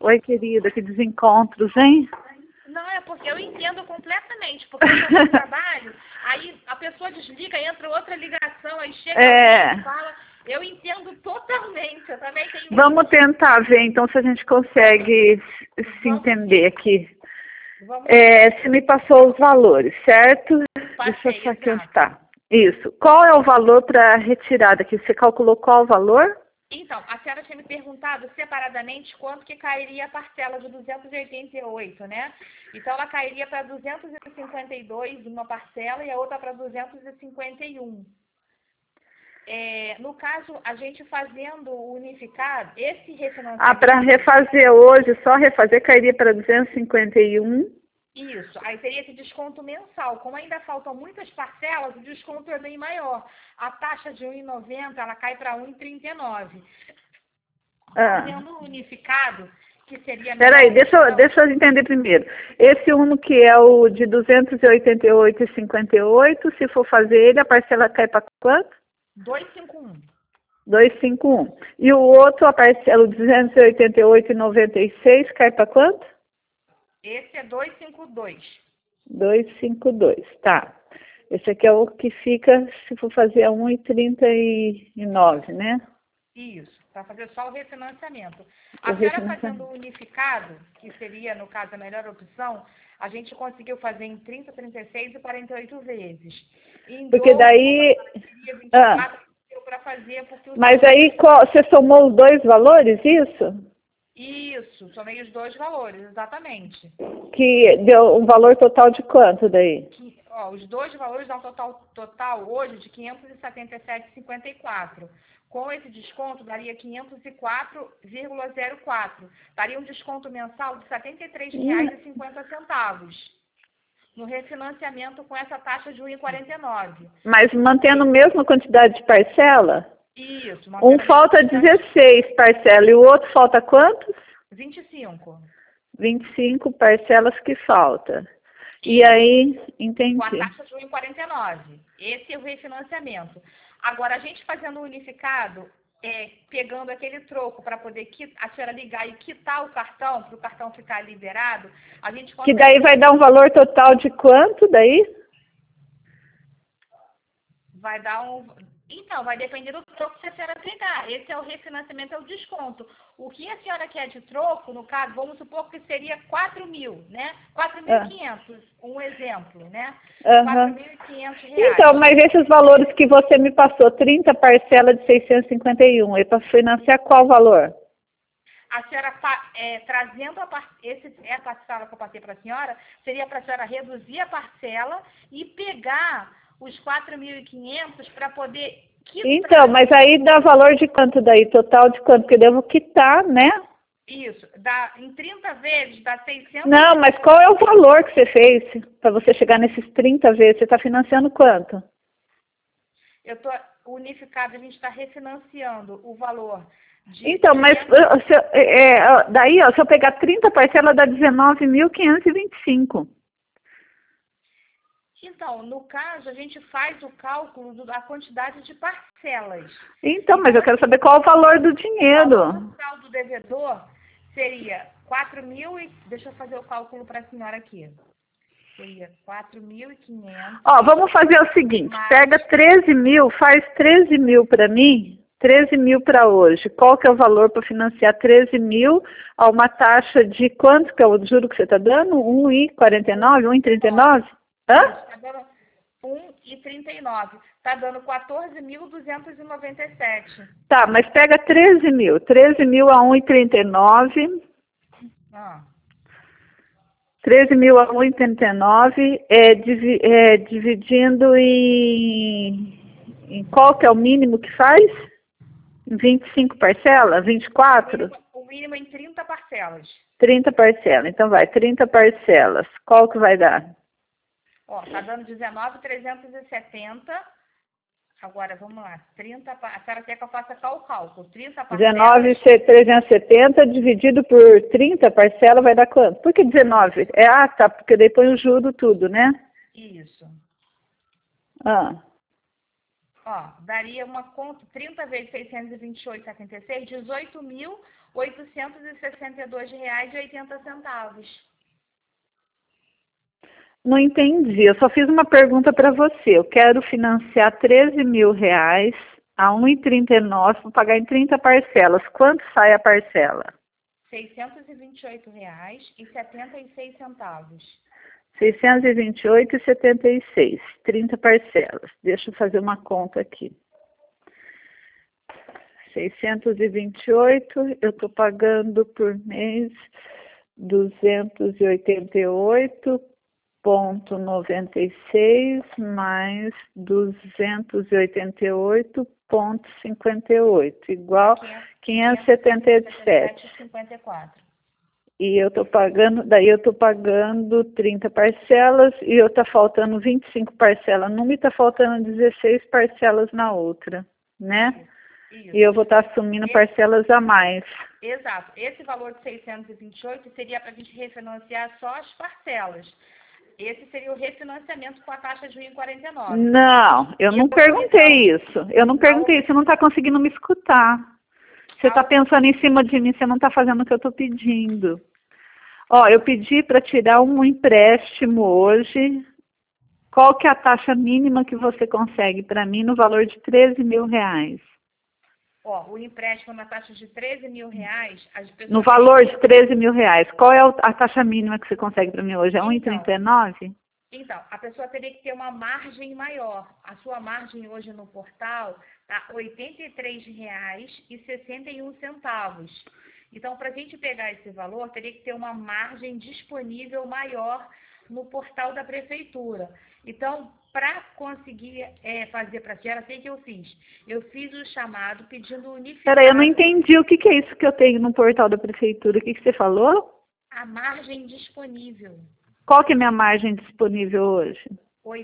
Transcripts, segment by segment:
Oi, querida, que desencontros, hein? Não, é porque eu entendo completamente, porque eu no trabalho, aí a pessoa desliga, entra outra ligação, aí chega alguém e fala, eu entendo totalmente, eu também tenho... Vamos tentar ver, então, se a gente consegue se entender aqui. Você me passou os valores, certo? Deixa eu só aqui onde está. Isso. Qual é o valor para retirada aqui? Você calculou qual o valor? Então, a senhora tinha me perguntado separadamente quanto que cairia a parcela de 288, né? Então, ela cairia para 252 uma parcela e a outra para 251. No caso, a gente fazendo o unificado, esse refinanciamento... para refazer hoje, só refazer, cairia para 251. Isso, aí teria esse desconto mensal. Como ainda faltam muitas parcelas, o desconto é bem maior. A taxa de 1,90, ela cai para 1,39. Fazendo o unificado, que seria... Peraí, deixa eu entender primeiro. Esse uno que é o de 288,58, se for fazer ele, a parcela cai para quanto? 251. 251. E o outro, a parcela 288,96, cai para quanto? Esse é 252. 252, tá. Esse aqui é o que fica, se for fazer, a 1,39, né? Isso, para fazer só o refinanciamento. A senhora fazendo o unificado, que seria, no caso, a melhor opção, a gente conseguiu fazer em 30, 36 e 48 vezes. Porque daí... para fazer, porque mas aí, você somou os dois valores, isso? Isso, somei os dois valores, exatamente. Que deu um valor total de quanto daí? Os dois valores dão um total hoje de R$ 577,54. Com esse desconto, daria 504,04. Daria um desconto mensal de R$ 73,50. No refinanciamento com essa taxa de 1,49. Mas mantendo a mesma quantidade de parcela? Isso. Um falta 16 parcelas e o outro falta quantos? 25. 25 parcelas que falta. E aí, entendi. Com a taxa de 1,49. Esse é o refinanciamento. Agora, a gente fazendo o unificado, pegando aquele troco para poder a senhora ligar e quitar o cartão, para o cartão ficar liberado, a gente consegue... Que daí vai dar um valor total de quanto daí? Vai dar um... Então, vai depender do troco que a senhora pegar. Esse é o refinanciamento, é o desconto. O que a senhora quer de troco, no caso, vamos supor que seria 4.000, né? 4.500, um exemplo, né? 4.500 reais. Então, mas esses valores que você me passou, 30 parcelas de 651, é para financiar qual valor? A senhora, trazendo a parcela que eu passei para a senhora, seria para a senhora reduzir a parcela e pegar os 4.500 para poder quitar. Então, mas aí dá valor de quanto daí? Total de quanto? Porque eu devo quitar, né? Isso. Em 30 vezes dá 600... Não, mas qual é o valor que você fez para você chegar nesses 30 vezes? Você está financiando quanto? Eu estou unificado, a gente está refinanciando o valor de... Então, mas daí, se eu pegar 30 parcelas, dá 19.525. Então, no caso, a gente faz o cálculo da quantidade de parcelas. Então, mas eu quero saber qual o valor do dinheiro. O valor total do devedor seria 4.000 Deixa eu fazer o cálculo para a senhora aqui. Seria 4.500. Vamos fazer o seguinte, pega 13 mil, faz 13 mil para mim, 13 mil para hoje. Qual que é o valor para financiar 13 mil a uma taxa de quanto que é o juro que você está dando? 1,49, 1,39? Hã? Está dando 1,39. Está dando 14.297. Tá, mas pega 13 mil. 13 mil a 1,39. 13 mil a 1,39 dividindo em qual que é o mínimo que faz? Em 25 parcelas? 24? O mínimo em 30 parcelas. 30 parcelas. Então vai, 30 parcelas. Qual que vai dar? Está dando 19.370. Agora, vamos lá. 30, a senhora quer que eu faça qual o cálculo? 30 parcelas. 19.370 dividido por 30 parcelas vai dar quanto? Por que 19? Tá, porque daí põe o juro tudo, né? Isso. Ah. Daria uma conta, 30 vezes 628,76, R$ 862,80. Não entendi. Eu só fiz uma pergunta para você. Eu quero financiar R$ 13.000 a 1,39 para pagar em 30 parcelas. Quanto sai a parcela? R$ 628,76. 628,76. 30 parcelas. Deixa eu fazer uma conta aqui. 628, eu estou pagando por mês 288,96 mais 288,58, igual 577. 54. E eu estou pagando, daí eu estou pagando 30 parcelas e eu estou faltando 25 parcelas numa e está faltando 16 parcelas na outra, né? Isso. E eu vou estar assumindo parcelas a mais. Exato. Esse valor de 628 seria para a gente refinanciar só as parcelas. Esse seria o refinanciamento com a taxa de 1,49. Não, eu não perguntei isso. Eu não perguntei isso. Você não está conseguindo me escutar. Você está pensando em cima de mim, você não está fazendo o que eu estou pedindo. Ó, eu pedi para tirar um empréstimo hoje. Qual que é a taxa mínima que você consegue para mim no valor de R$ 13.000? Ó, o empréstimo na taxa de R$ 13.000, as pessoas... No valor de R$ 13.000, qual é a taxa mínima que você consegue para mim hoje? É 1,39? Então, a pessoa teria que ter uma margem maior. A sua margem hoje no portal está R$ 83,61. Então, para a gente pegar esse valor, teria que ter uma margem disponível maior no portal da prefeitura. Então, para conseguir fazer para a senhora, o que eu fiz? Eu fiz o chamado pedindo unificado... Peraí, eu não entendi. O que é isso que eu tenho no portal da prefeitura? O que você falou? A margem disponível. Qual que é a minha margem disponível hoje? R$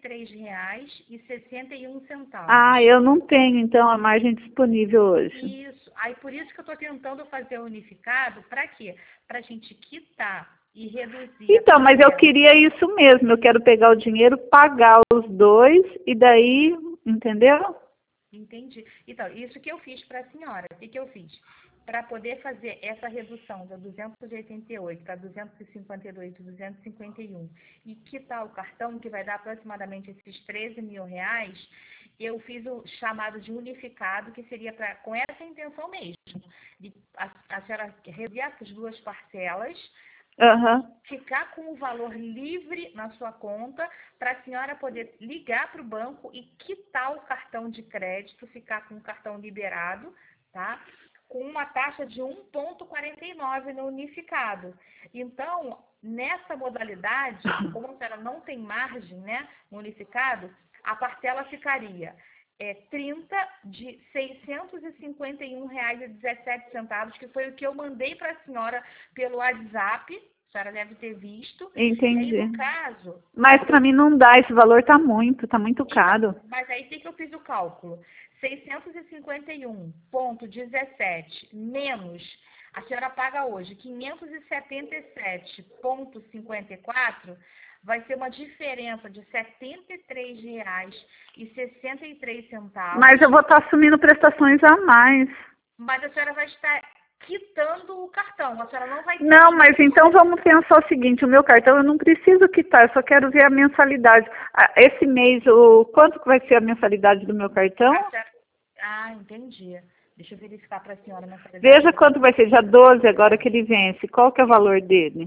83,61. Ah, eu não tenho, então, a margem disponível hoje. Isso. Aí, por isso que eu estou tentando fazer unificado. Para quê? Para a gente quitar e reduzir... Então, mas eu queria isso mesmo. Eu quero pegar o dinheiro, pagar os dois e daí, entendeu? Entendi. Então, isso que eu fiz para a senhora. O que eu fiz? Para poder fazer essa redução da 288 para 252, 251 e quitar o cartão, que vai dar aproximadamente esses R$ 13.000, eu fiz o chamado de unificado, que seria com essa intenção mesmo, de a senhora reduzir as duas parcelas, ficar com o valor livre na sua conta, para a senhora poder ligar para o banco e quitar o cartão de crédito, ficar com o cartão liberado, tá? Com uma taxa de 1,49 no unificado. Então, nessa modalidade, como a senhora não tem margem, né, no unificado, a parcela ficaria 30 de R$ 651,17, que foi o que eu mandei para a senhora pelo WhatsApp. A senhora deve ter visto. Entendi. E aí, no caso... Mas para mim não dá, esse valor tá muito caro. Mas aí que eu fiz o cálculo. 651,17 menos, a senhora paga hoje 577,54, vai ser uma diferença de R$ 73,63. Mas eu vou estar assumindo prestações a mais. Mas a senhora vai estar quitando o cartão, a senhora não vai... Não, mas então vamos pensar o seguinte, o meu cartão eu não preciso quitar, eu só quero ver a mensalidade. Esse mês, quanto que vai ser a mensalidade do meu cartão? Ah, entendi. Deixa eu verificar para a senhora a mensalidade. Veja quanto vai ser, dia 12 agora que ele vence, qual que é o valor dele?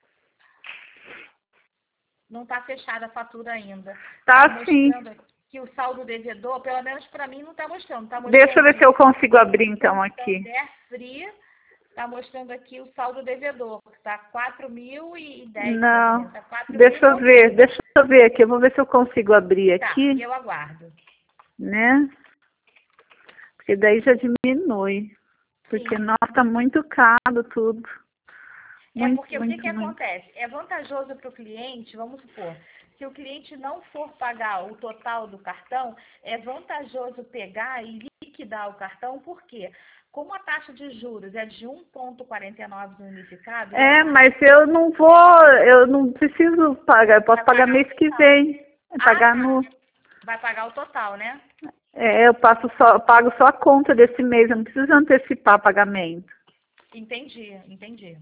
Não está fechada a fatura ainda. Tá sim. Que o saldo devedor, pelo menos para mim, não está mostrando. Deixa eu ver se eu consigo abrir então aqui. Está mostrando aqui o saldo devedor, que está 4.010. Não, tá 4, deixa eu ver aqui, eu vou ver se eu consigo abrir aqui. Tá, eu aguardo. Né? Porque daí já diminui. Porque, nossa, tá muito caro tudo. Porque o que acontece? É vantajoso para o cliente, vamos supor, se o cliente não for pagar o total do cartão, é vantajoso pegar e liquidar o cartão, por quê? Como a taxa de juros é de 1,49 no unificado... mas eu não preciso pagar, eu posso pagar mês que vem. Vai pagar o total, né? Eu pago só a conta desse mês, eu não preciso antecipar pagamento. Entendi, entendi.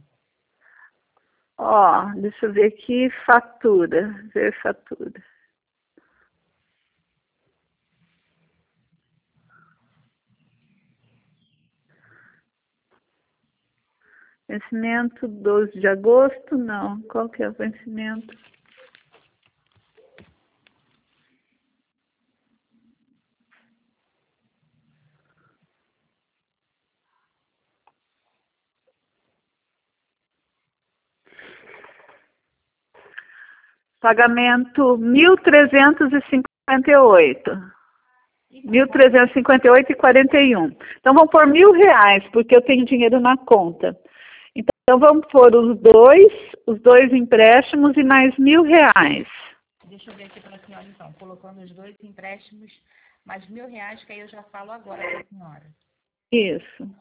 Ó, deixa eu ver aqui, fatura, ver fatura. Vencimento 12 de agosto, não. Qual que é o vencimento? Pagamento 1.358. 1.358,41. Então, vamos pôr R$ 1.000, porque eu tenho dinheiro na conta. Então, vamos pôr os dois empréstimos e mais R$ 1.000. Deixa eu ver aqui para a senhora, então. Colocando os 2 empréstimos, mais R$ 1.000, que aí eu já falo agora para a senhora. Isso.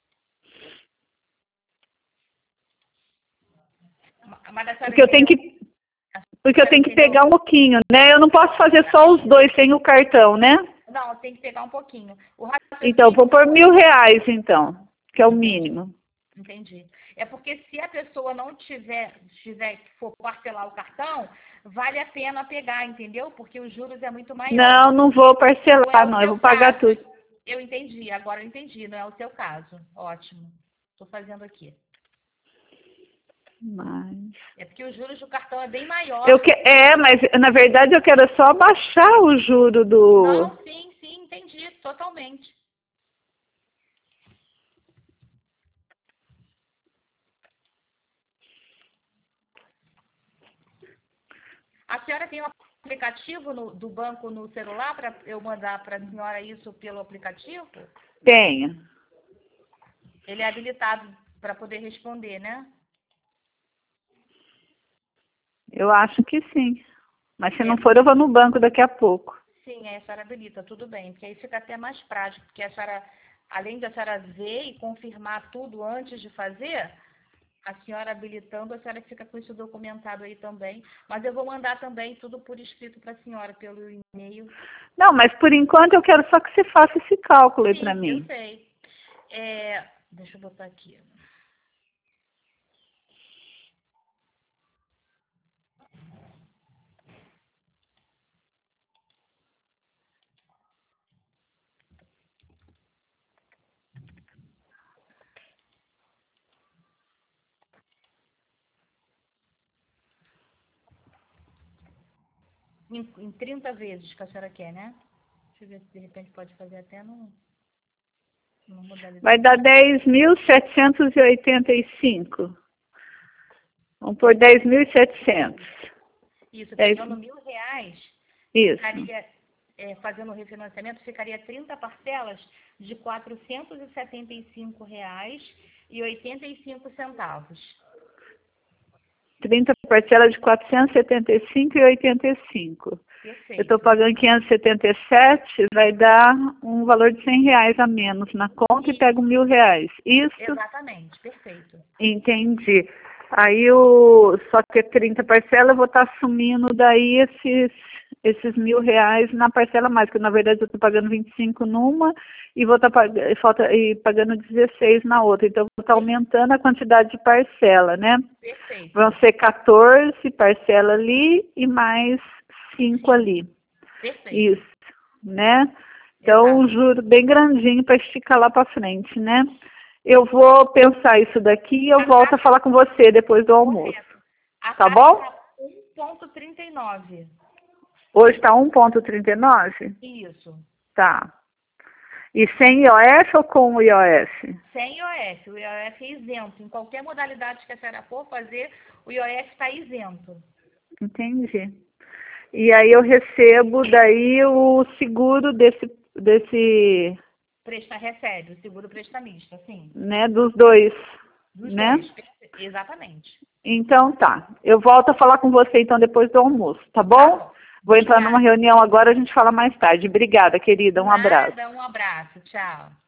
Mas a senhora Porque eu tenho que pegar um pouquinho, né? Eu não posso fazer só os dois sem o cartão, né? Não, tem que pegar um pouquinho. Então, vou pôr R$ 1.000, então, que é o mínimo. Entendi. É porque se a pessoa não tiver que for parcelar o cartão, vale a pena pegar, entendeu? Porque os juros é muito maior. Não, não vou parcelar, não. Eu vou pagar tudo. Eu entendi, agora eu entendi. Não é o seu caso. Ótimo. Estou fazendo aqui. Mas... É porque os juros do cartão é bem maior. Mas na verdade eu quero só baixar o juro do... Não, sim, entendi, totalmente. A senhora tem um aplicativo do banco no celular para eu mandar para a senhora isso pelo aplicativo? Tenho. Ele é habilitado para poder responder, né? Eu acho que sim. Mas se não for, eu vou no banco daqui a pouco. Sim, a senhora habilita, tudo bem. Porque aí fica até mais prático. Porque a senhora, além de a senhora ver e confirmar tudo antes de fazer, a senhora habilitando, a senhora fica com isso documentado aí também. Mas eu vou mandar também tudo por escrito para a senhora, pelo e-mail. Não, mas por enquanto eu quero só que você faça esse cálculo aí para mim. Eu sei. Deixa eu botar aqui. Em 30 vezes que a senhora quer, né? Deixa eu ver se de repente pode fazer até numa modalidade. Vai dar 10.785. Vamos por 10.700. Isso, pegando R$ 1.000, isso. Ficaria, fazendo o refinanciamento, ficaria 30 parcelas de R$ 475,85. 30 parcelas de 475,85. Perfeito. Eu estou pagando 577, vai dar um valor de R$ 100 a menos na conta e pego R$ 1.000. Isso? Exatamente, perfeito. Entendi. Aí, só que 30 parcelas, eu vou estar assumindo daí esses R$ 1.000 na parcela mais, que na verdade eu estou pagando 25 numa e vou estar pagando 16 na outra. Então, eu vou estar aumentando a quantidade de parcela, né? Perfeito. Vão ser 14 parcelas ali e mais 5 ali. Perfeito. Isso, né? Então, um juro bem grandinho para esticar lá para frente, né? Eu vou pensar isso daqui e eu volto a falar com você depois do almoço. Tá bom? 1,39. Hoje está 1,39? Isso. Tá. E sem IOF ou com o IOF? Sem IOF. O IOF é isento. Em qualquer modalidade que a senhora for fazer, o IOF está isento. Entendi. E aí eu recebo daí o seguro desse recebe, o seguro prestamista, sim. Né, dos dois. Dos né? dois, exatamente. Então tá. Eu volto a falar com você então depois do almoço, tá bom? Tá bom. Vou entrar numa reunião agora, a gente fala mais tarde. Obrigada, querida. Um abraço. Um abraço. Tchau.